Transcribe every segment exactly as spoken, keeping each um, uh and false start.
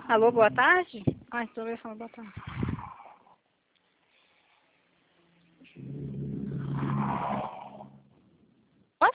Alô, boa tarde? Ai, tô vendo falando boa tarde. Oi?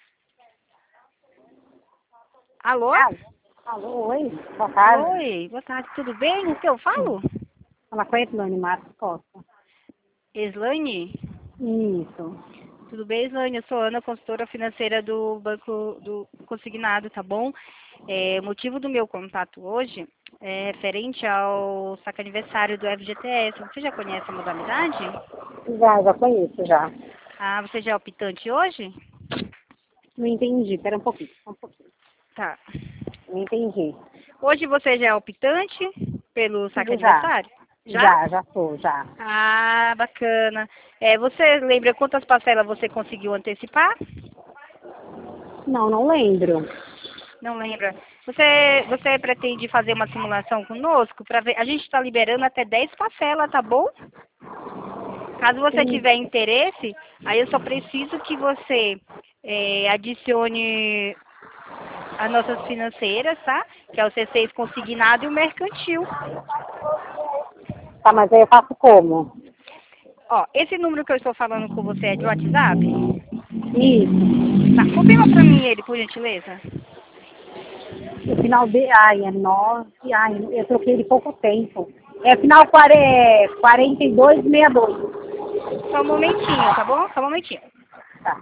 Alô? Alô, alô, oi, boa tarde. Oi, boa tarde, tudo bem? O que eu falo? Fala com a Etlane Marcos Costa. Eslane? Isso. Tudo bem, Eslane? Eu sou Ana, consultora financeira do Banco do Consignado, tá bom? É, o motivo do meu contato hoje é referente ao saque aniversário do F G T S. Você já conhece a modalidade? Já, já conheço, já. Ah, você já é optante hoje? Não entendi, pera um pouquinho, só um pouquinho. Tá. Não entendi. Hoje você já é optante pelo saque Já, aniversário? Já? já, já sou, já. Ah, bacana. É, você lembra quantas parcelas você conseguiu antecipar? Não, não lembro. Não lembra. Você, você pretende fazer uma simulação conosco para ver? A gente está liberando até dez parcelas, tá bom? Caso você Sim. tiver interesse, aí eu só preciso que você é, adicione as nossas financeiras, tá? Que é o C seis consignado e o mercantil. Tá, mas aí eu faço como? Ó, esse número que eu estou falando com você é de WhatsApp? Isso. Tá, confirma pra mim ele, por gentileza. O final de. Ai, é nove. Ai, eu troquei ele pouco tempo. É final quare- quarenta e dois sessenta e dois. Só um momentinho, tá bom? Só um momentinho. Tá.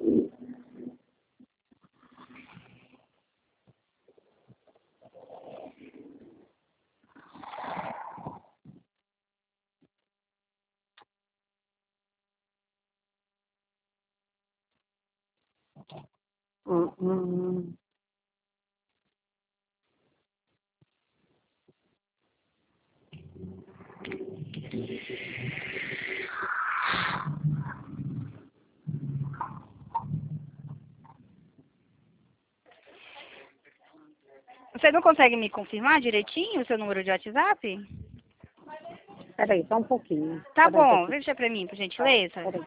Hum, hum, hum. Você não consegue me confirmar direitinho o seu número de WhatsApp? Peraí, só um pouquinho. Tá Peraí um bom, pouquinho. veja pra mim, por Tá, gentileza. peraí.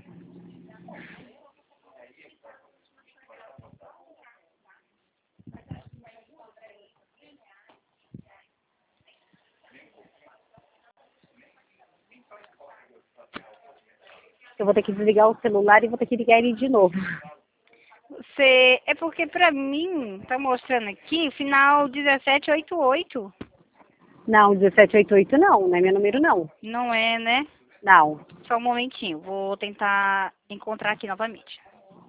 Eu vou ter que desligar o celular e vou ter que ligar ele de novo. Você... É porque pra mim, tá mostrando aqui, final dezessete oitenta e oito. Não, dezessete oitenta e oito não, não é meu número não. Não é, né? Não. Só um momentinho, vou tentar encontrar aqui novamente.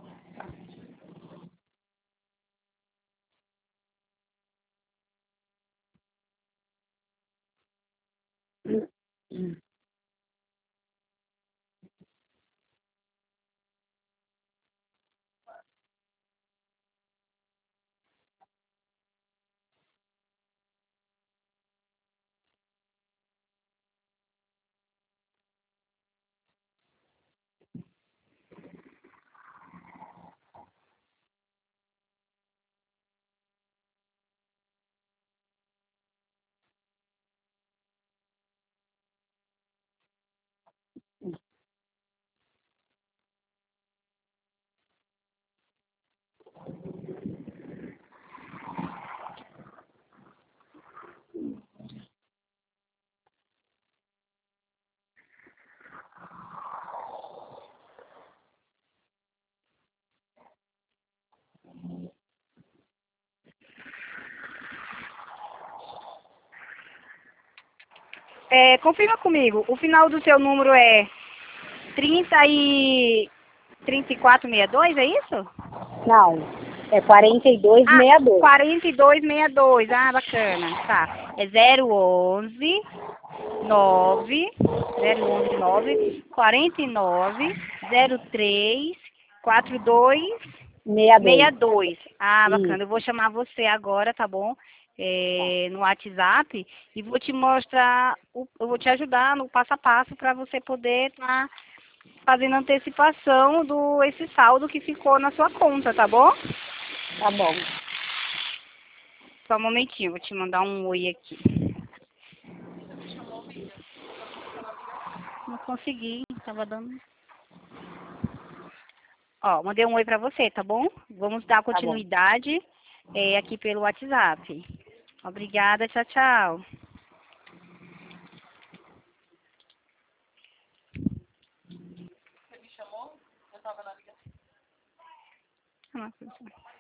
É, confirma comigo, o final do seu número é trinta e... trinta e quatro sessenta e dois, é isso? Não. É quarenta e dois Ah, sessenta e dois. quarenta e dois sessenta e dois. Ah, bacana. Tá. É zero onze nove zero onze nove quarenta e nove zero três quatro dois sessenta e dois. sessenta e dois. Ah, bacana. Eu Isso. vou chamar você agora, tá bom? É, no WhatsApp e vou te mostrar, o- eu vou te ajudar no passo a passo para você poder estar fazendo antecipação do esse saldo que ficou na sua conta, tá bom? Tá bom. Só um momentinho, vou te mandar um oi aqui. Não consegui, tava dando. Ó, mandei um oi pra você, tá bom? Vamos dar Tá bom. continuidade é, aqui pelo WhatsApp. Obrigada, tchau, tchau. Você me chamou? Eu estava na ligação.